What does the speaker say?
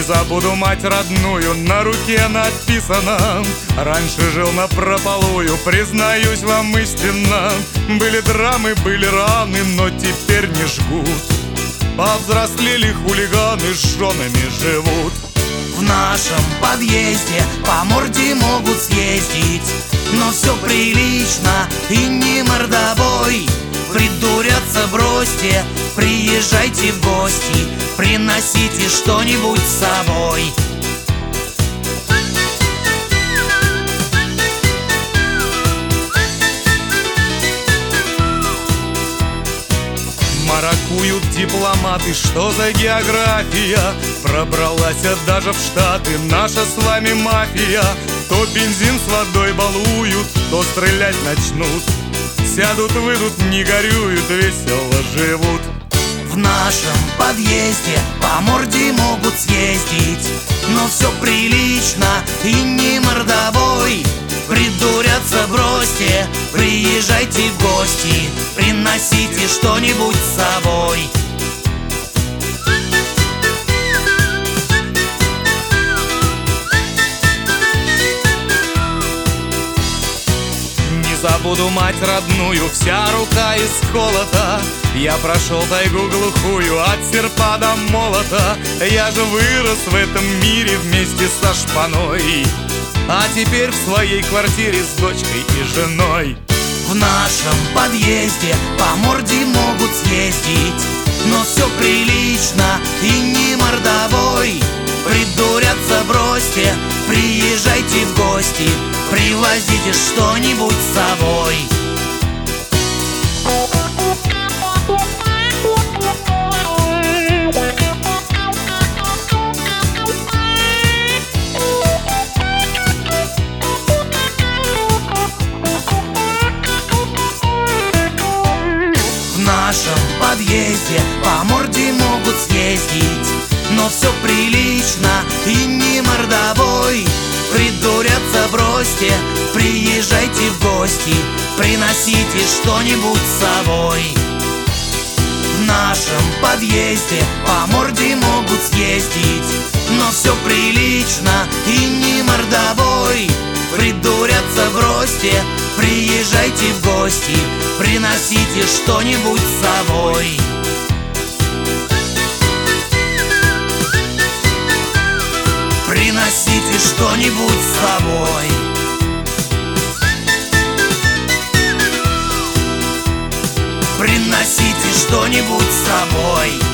забуду мать родную, на руке написано: раньше жил напропалую, признаюсь вам истинно. Были драмы, были раны, но теперь не жгут. Повзрослели хулиганы, с женами живут. В нашем подъезде по морде могут съездить, но все прилично и не мордобой. Придурятся, бросьте, приезжайте в гости, приносите что-нибудь с собой. Маракуют дипломаты, что за география? Пробралась даже в Штаты наша с вами мафия. То бензин с водой балуют, то стрелять начнут. Сядут, выйдут, не горюют, весело живут. В нашем подъезде по морде могут съездить, но все прилично и не мордобой. Придурятся, бросьте, приезжайте в гости, приносите что-нибудь с собой. Не забуду мать родную, вся рука из холода. Я прошел тайгу глухую от серпа до молота. Я же вырос в этом мире вместе со шпаной, а теперь в своей квартире с дочкой и женой. В нашем подъезде по морде могут съездить, но все прилично и не мордобой. Придурятся, бросьте, приезжайте в гости, привозите что-нибудь с собой. В нашем подъезде по морде могут съездить, но все прилично и не мордобой. Придурятся, бросьте, приезжайте в гости, приносите что-нибудь с собой. В нашем подъезде по морде могут съездить, но все прилично и не мордобой. Придурятся, бросьте, приезжайте в гости, приносите что-нибудь с собой. Приносите что-нибудь с собой. Приносите что-нибудь с собой.